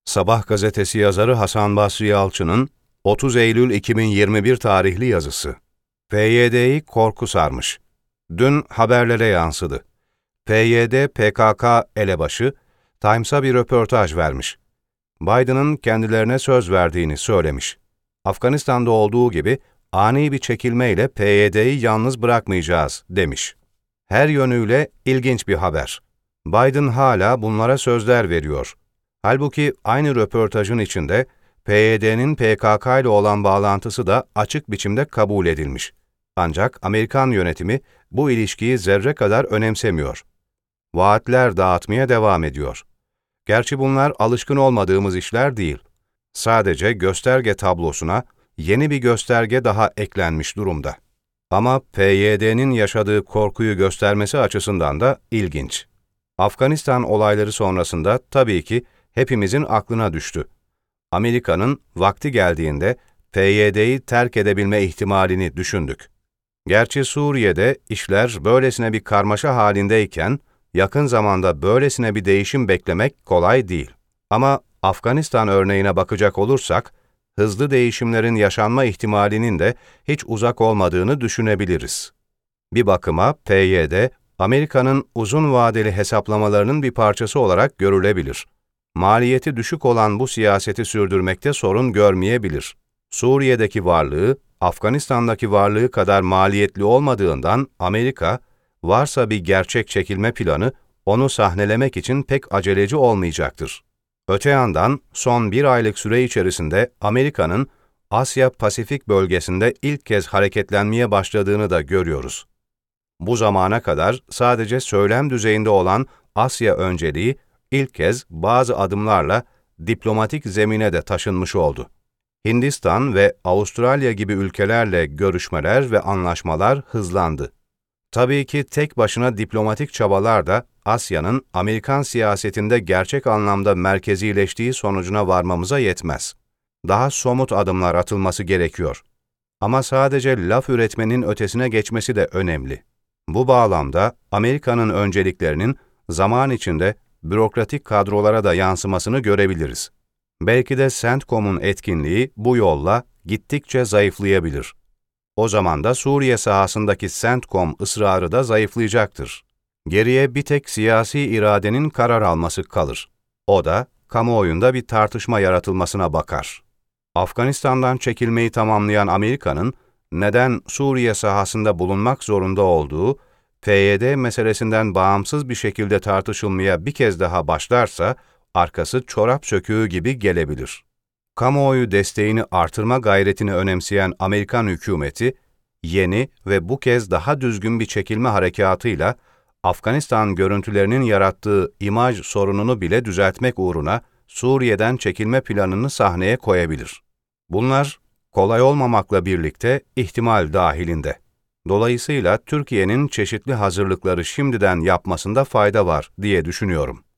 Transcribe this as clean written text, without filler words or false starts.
Sabah gazetesi yazarı Hasan Basri Yalçın'ın 30 Eylül 2021 tarihli yazısı. PYD'yi korku sarmış. Dün haberlere yansıdı. PYD, PKK elebaşı, Times'a bir röportaj vermiş. Biden'ın kendilerine söz verdiğini söylemiş. Afganistan'da olduğu gibi ani bir çekilmeyle PYD'yi yalnız bırakmayacağız demiş. Her yönüyle ilginç bir haber. Biden hala bunlara sözler veriyor. Halbuki aynı röportajın içinde PYD'nin PKK ile olan bağlantısı da açık biçimde kabul edilmiş. Ancak Amerikan yönetimi bu ilişkiyi zerre kadar önemsemiyor. Vaatler dağıtmaya devam ediyor. Gerçi bunlar alışkın olmadığımız işler değil. Sadece gösterge tablosuna yeni bir gösterge daha eklenmiş durumda. Ama PYD'nin yaşadığı korkuyu göstermesi açısından da ilginç. Afganistan olayları sonrasında tabii ki hepimizin aklına düştü. Amerika'nın vakti geldiğinde PYD'yi terk edebilme ihtimalini düşündük. Gerçi Suriye'de işler böylesine bir karmaşa halindeyken, yakın zamanda böylesine bir değişim beklemek kolay değil. Ama Afganistan örneğine bakacak olursak, hızlı değişimlerin yaşanma ihtimalinin de hiç uzak olmadığını düşünebiliriz. Bir bakıma PYD, Amerika'nın uzun vadeli hesaplamalarının bir parçası olarak görülebilir. Maliyeti düşük olan bu siyaseti sürdürmekte sorun görmeyebilir. Suriye'deki varlığı, Afganistan'daki varlığı kadar maliyetli olmadığından Amerika, varsa bir gerçek çekilme planı, onu sahnelemek için pek aceleci olmayacaktır. Öte yandan, son bir aylık süre içerisinde Amerika'nın Asya-Pasifik bölgesinde ilk kez hareketlenmeye başladığını da görüyoruz. Bu zamana kadar sadece söylem düzeyinde olan Asya önceliği, ilk kez bazı adımlarla diplomatik zemine de taşınmış oldu. Hindistan ve Avustralya gibi ülkelerle görüşmeler ve anlaşmalar hızlandı. Tabii ki tek başına diplomatik çabalar da Asya'nın Amerikan siyasetinde gerçek anlamda merkezileştiği sonucuna varmamıza yetmez. Daha somut adımlar atılması gerekiyor. Ama sadece laf üretmenin ötesine geçmesi de önemli. Bu bağlamda Amerika'nın önceliklerinin zaman içinde bürokratik kadrolara da yansımasını görebiliriz. Belki de CENTCOM'un etkinliği bu yolla gittikçe zayıflayabilir. O zaman da Suriye sahasındaki CENTCOM ısrarı da zayıflayacaktır. Geriye bir tek siyasi iradenin karar alması kalır. O da kamuoyunda bir tartışma yaratılmasına bakar. Afganistan'dan çekilmeyi tamamlayan Amerika'nın neden Suriye sahasında bulunmak zorunda olduğu, PYD meselesinden bağımsız bir şekilde tartışılmaya bir kez daha başlarsa, arkası çorap söküğü gibi gelebilir. Kamuoyu desteğini artırma gayretini önemseyen Amerikan hükümeti, yeni ve bu kez daha düzgün bir çekilme harekatıyla, Afganistan görüntülerinin yarattığı imaj sorununu bile düzeltmek uğruna Suriye'den çekilme planını sahneye koyabilir. Bunlar, kolay olmamakla birlikte ihtimal dahilinde. Dolayısıyla Türkiye'nin çeşitli hazırlıkları şimdiden yapmasında fayda var diye düşünüyorum.